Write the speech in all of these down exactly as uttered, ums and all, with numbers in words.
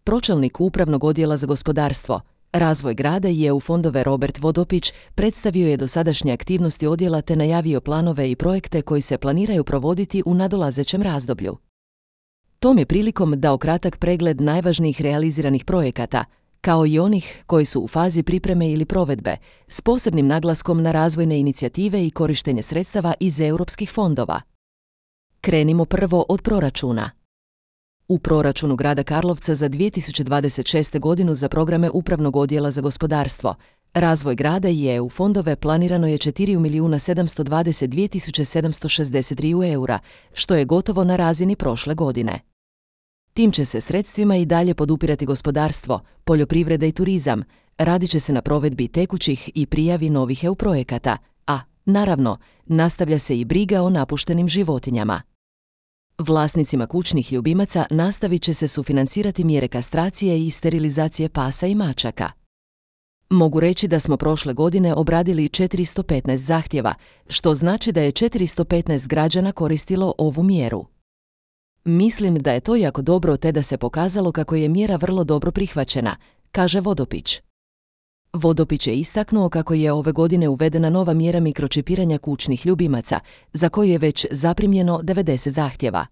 Pročelnik Upravnog odjela za gospodarstvo, razvoj grada i E U fondove Robert Vodopić predstavio je dosadašnje aktivnosti odjela te najavio planove i projekte koji se planiraju provoditi u nadolazećem razdoblju. Tom je prilikom dao kratak pregled najvažnijih realiziranih projekata, kao i onih koji su u fazi pripreme ili provedbe, s posebnim naglaskom na razvojne inicijative i korištenje sredstava iz europskih fondova. Krenimo prvo od proračuna. U proračunu grada Karlovca za dvije tisuće dvadeset šeste. godinu za programe Upravnog odjela za gospodarstvo, razvoj grada i E U fondove planirano je četiri milijuna sedamsto dvadeset dvije tisuće sedamsto šezdeset tri eura, što je gotovo na razini prošle godine. Tim će se sredstvima i dalje podupirati gospodarstvo, poljoprivreda i turizam, radit će se na provedbi tekućih i prijavi novih E U projekata, a, naravno, nastavlja se i briga o napuštenim životinjama. Vlasnicima kućnih ljubimaca nastavit će se sufinancirati mjere kastracije i sterilizacije pasa i mačaka. Mogu reći da smo prošle godine obradili četiristo petnaest zahtjeva, što znači da je četiristo petnaest građana koristilo ovu mjeru. Mislim da je to jako dobro te da se pokazalo kako je mjera vrlo dobro prihvaćena, kaže Vodopić. Vodopić je istaknuo kako je ove godine uvedena nova mjera mikročipiranja kućnih ljubimaca, za koju je već zaprimljeno devedeset zahtjeva.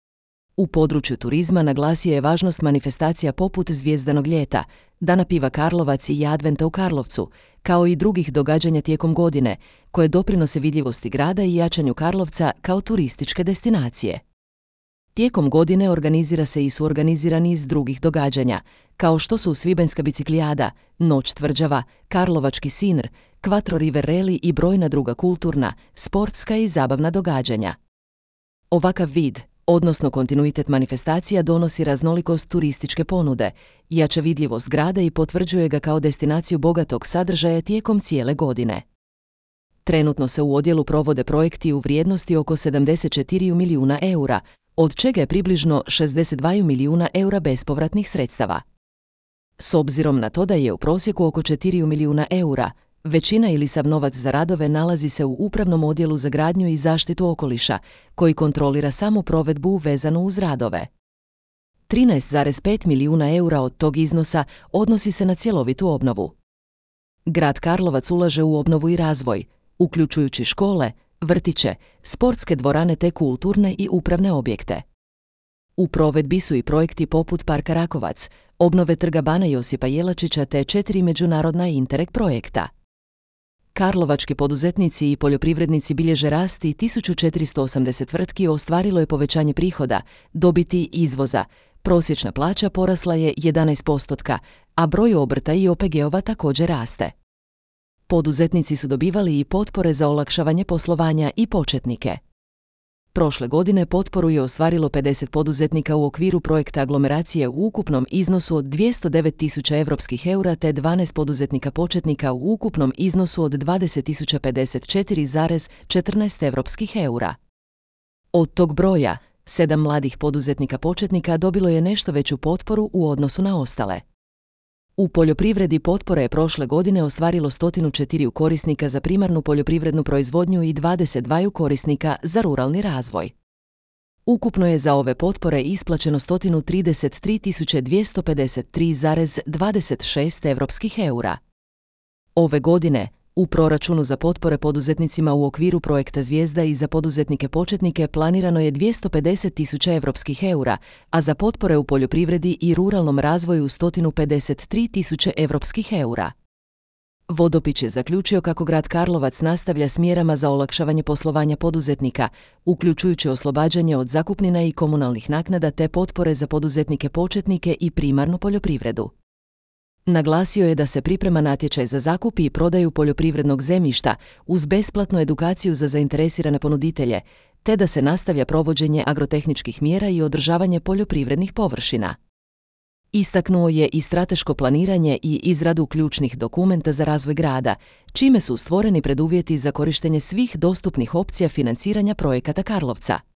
U području turizma naglasio je važnost manifestacija poput Zvjezdanog ljeta, Dana piva Karlovac i Adventa u Karlovcu, kao i drugih događanja tijekom godine, koje doprinose vidljivosti grada i jačanju Karlovca kao turističke destinacije. Tijekom godine organizira se i suorganizira niz drugih događanja, kao što su Svibanjska biciklijada, Noć tvrđava, Karlovački Sinr, Quattro River Rally i brojna druga kulturna, sportska i zabavna događanja. Ovakav vid, odnosno kontinuitet manifestacija, donosi raznolikost turističke ponude, jača vidljivost grada i potvrđuje ga kao destinaciju bogatog sadržaja tijekom cijele godine. Trenutno se u odjelu provode projekti u vrijednosti oko sedamdeset četiri milijuna eura, od čega je približno šezdeset dva milijuna eura bespovratnih sredstava. S obzirom na to da je u prosjeku oko četiri milijuna eura, većina ili sav novac za radove nalazi se u Upravnom odjelu za gradnju i zaštitu okoliša, koji kontrolira samu provedbu vezanu uz radove. trinaest zarez pet milijuna eura od tog iznosa odnosi se na cjelovitu obnovu. Grad Karlovac ulaže u obnovu i razvoj, uključujući škole, vrtiće, sportske dvorane te kulturne i upravne objekte. U provedbi su i projekti poput Parka Rakovac, obnove Trga Bana Josipa Jelačića te četiri međunarodna Interreg projekta. Karlovački poduzetnici i poljoprivrednici bilježe rast i tisuću četiristo osamdeset tvrtki ostvarilo je povećanje prihoda, dobiti i izvoza, prosječna plaća porasla je jedanaest posto, a broj obrta i O P G-ova također raste. Poduzetnici su dobivali i potpore za olakšavanje poslovanja i početnike. Prošle godine potporu je ostvarilo pedeset poduzetnika u okviru projekta aglomeracije u ukupnom iznosu od dvjesto devet tisuća evropskih eura te dvanaest poduzetnika početnika u ukupnom iznosu od dvadeset tisuća pedeset četiri zarez četrnaest evropskih eura. Od tog broja, sedam mladih poduzetnika početnika dobilo je nešto veću potporu u odnosu na ostale. U poljoprivredi potpore je prošle godine ostvarilo sto četiri korisnika za primarnu poljoprivrednu proizvodnju i dvadeset dva korisnika za ruralni razvoj. Ukupno je za ove potpore isplaćeno sto trideset tri tisuće dvjesto pedeset tri zarez dvadeset šest evropskih eura. Ove godine, u proračunu za potpore poduzetnicima u okviru projekta Zvijezda i za poduzetnike početnike planirano je dvjesto pedeset tisuća evropskih eura, a za potpore u poljoprivredi i ruralnom razvoju sto pedeset tri tisuće evropskih eura. Vodopić je zaključio kako grad Karlovac nastavlja s mjerama za olakšavanje poslovanja poduzetnika, uključujući oslobađanje od zakupnina i komunalnih naknada te potpore za poduzetnike početnike i primarnu poljoprivredu. Naglasio je da se priprema natječaj za zakup i prodaju poljoprivrednog zemljišta uz besplatnu edukaciju za zainteresirane ponuditelje, te da se nastavlja provođenje agrotehničkih mjera i održavanje poljoprivrednih površina. Istaknuo je i strateško planiranje i izradu ključnih dokumenta za razvoj grada, čime su stvoreni preduvjeti za korištenje svih dostupnih opcija financiranja projekata Karlovca.